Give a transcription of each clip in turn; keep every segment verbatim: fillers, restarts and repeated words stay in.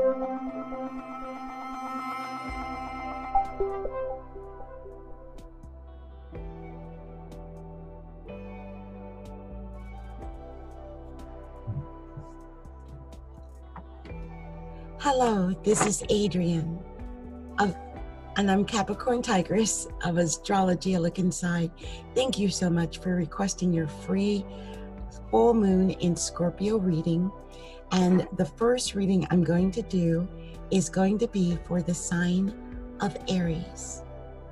Hello, this is Adrienne, of, and I'm Capricorn Tigress of Astrology A Look Inside. Thank you so much for requesting your free full moon in Scorpio reading. And the first reading I'm going to do is going to be for the sign of Aries.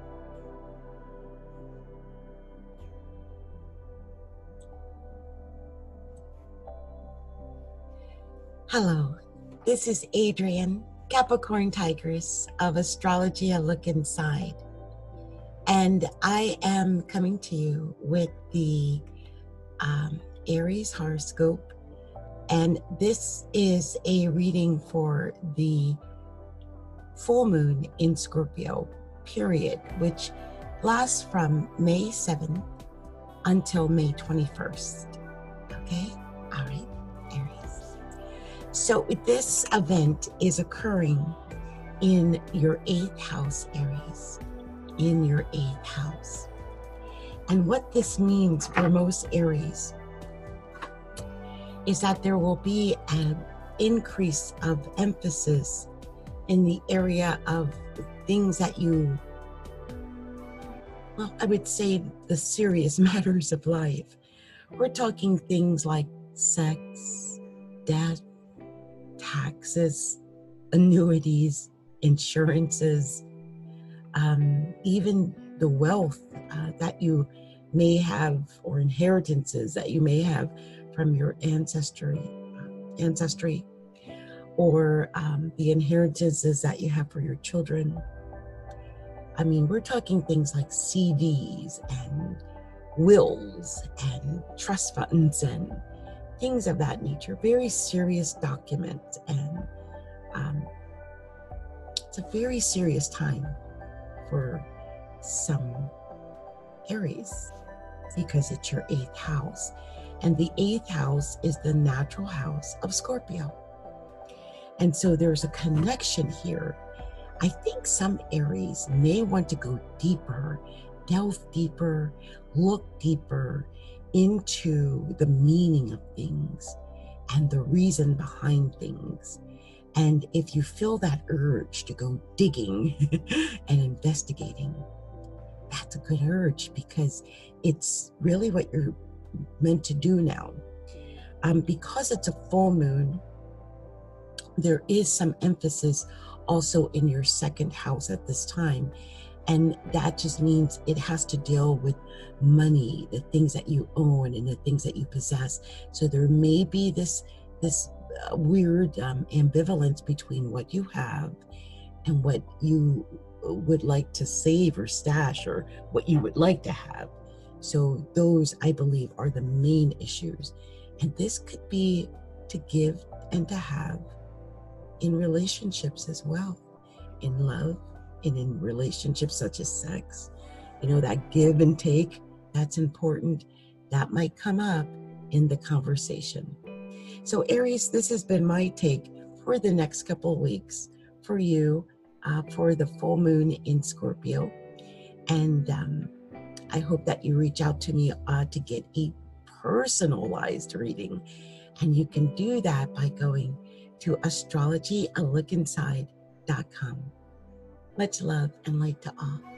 Hello, this is Adrienne, Capricorn Tigress of Astrology A Look Inside. And I am coming to you with the um, Aries horoscope. And this is a reading for the full moon in Scorpio, period, which lasts from May seventh until May twenty-first. Okay? All right. So this event is occurring in your eighth house, Aries, in your eighth house. And what this means for most Aries is that there will be an increase of emphasis in the area of things that you, well, I would say the serious matters of life. We're talking things like sex, death, taxes, annuities, insurances, um, even the wealth uh, that you may have, or inheritances that you may have from your ancestry, uh, ancestry, or um, the inheritances that you have for your children. I mean, we're talking things like C Ds and wills and trust funds and things of that nature, very serious documents. And um, it's a very serious time for some Aries because it's your eighth house. And the eighth house is the natural house of Scorpio. And so there's a connection here. I think some Aries may want to go deeper, delve deeper, look deeper into the meaning of things and the reason behind things. And if you feel that urge to go digging and investigating, that's a good urge because it's really what you're meant to do now. Um, because it's a full moon, there is some emphasis also in your second house at this time. And that just means it has to deal with money, the things that you own and the things that you possess. So there may be this, this uh, weird um, ambivalence between what you have and what you would like to save or stash or what you would like to have. So those, I believe, are the main issues. And this could be to give and to have in relationships as well, in love, and in relationships such as sex. You know, that give and take, that's important. That might come up in the conversation. So Aries, this has been my take for the next couple of weeks for you, uh, for the full moon in Scorpio. And um, I hope that you reach out to me uh, to get a personalized reading. And you can do that by going to astrology a look inside dot com. Much love and light to all.